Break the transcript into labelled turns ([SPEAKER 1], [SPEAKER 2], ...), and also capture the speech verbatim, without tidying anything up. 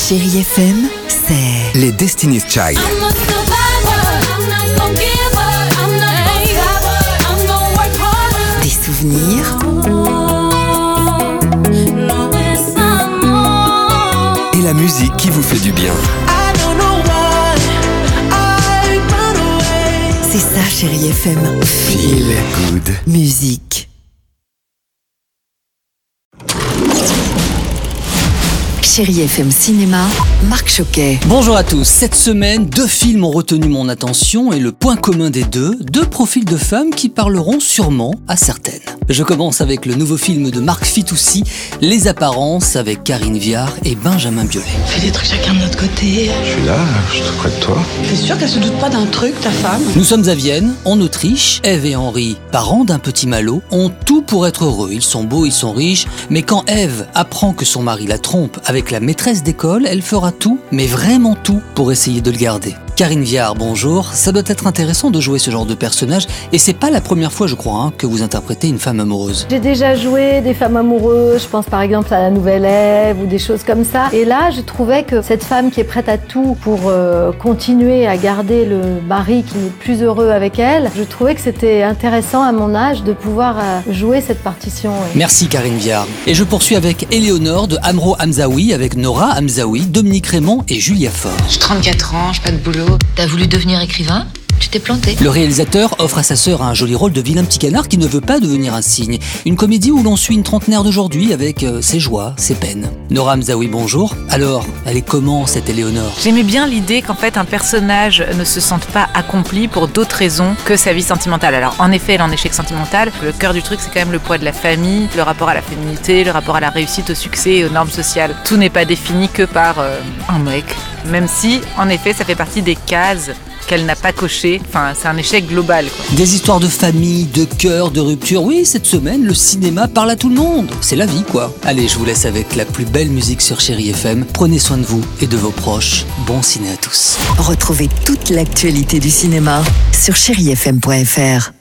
[SPEAKER 1] Chérie F M, c'est
[SPEAKER 2] les Destiny's Child.
[SPEAKER 1] Des souvenirs
[SPEAKER 2] Et la musique qui vous fait du bien.
[SPEAKER 1] C'est ça, Chérie F M.
[SPEAKER 2] Feel good.
[SPEAKER 1] Musique. Chérie F M Cinéma, Marc Choquet.
[SPEAKER 3] Bonjour à tous. Cette semaine, deux films ont retenu mon attention et le point commun des deux, deux profils de femmes qui parleront sûrement à certaines. Je commence avec le nouveau film de Marc Fitoussi, Les Apparences, avec Karine Viard et Benjamin Biolay.
[SPEAKER 4] On fait des trucs chacun de notre côté.
[SPEAKER 5] Je suis là, je suis tout près de toi.
[SPEAKER 4] T'es sûr qu'elle se doute pas d'un truc, ta femme?
[SPEAKER 3] Nous sommes à Vienne, en Autriche. Ève et Henri, parents d'un petit malot, ont tout pour être heureux. Ils sont beaux, ils sont riches, mais quand Ève apprend que son mari la trompe avec la maîtresse d'école, elle fera tout, mais vraiment tout, pour essayer de le garder. Karine Viard, bonjour. Ça doit être intéressant de jouer ce genre de personnage, et c'est pas la première fois, je crois, hein, que vous interprétez une femme amoureuse.
[SPEAKER 6] J'ai déjà joué des femmes amoureuses, je pense par exemple à La Nouvelle Ève ou des choses comme ça. Et là, je trouvais que cette femme qui est prête à tout pour euh, continuer à garder le mari qui n'est plus heureux avec elle, je trouvais que c'était intéressant à mon âge de pouvoir euh, jouer cette partition. Ouais.
[SPEAKER 3] Merci Karine Viard. Et je poursuis avec Éléonore de Amro Hamzaoui, avec Nora Hamzaoui, Dominique Raymond et Julia Faure.
[SPEAKER 7] J'ai trente-quatre ans, j'ai pas de boulot. T'as voulu devenir écrivain ? Tu t'es planté.
[SPEAKER 3] Le réalisateur offre à sa sœur un joli rôle de vilain petit canard qui ne veut pas devenir un cygne. Une comédie où l'on suit une trentenaire d'aujourd'hui avec euh, ses joies, ses peines. Nora Hamzaoui, bonjour. Alors, elle est comment cette Éléonore ?
[SPEAKER 8] J'aimais bien l'idée qu'en fait un personnage ne se sente pas accompli pour d'autres raisons que sa vie sentimentale. Alors en effet, elle est en échec sentimental. Le cœur du truc, c'est quand même le poids de la famille, le rapport à la féminité, le rapport à la réussite, au succès et aux normes sociales. Tout n'est pas défini que par euh, un mec. Même si, en effet, ça fait partie des cases qu'elle n'a pas coché. Enfin, c'est un échec global, quoi.
[SPEAKER 3] Des histoires de famille, de cœur, de rupture. Oui, cette semaine, le cinéma parle à tout le monde. C'est la vie, quoi. Allez, je vous laisse avec la plus belle musique sur Chérie F M. Prenez soin de vous et de vos proches. Bon ciné à tous.
[SPEAKER 1] Retrouvez toute l'actualité du cinéma sur chérie f m point f r.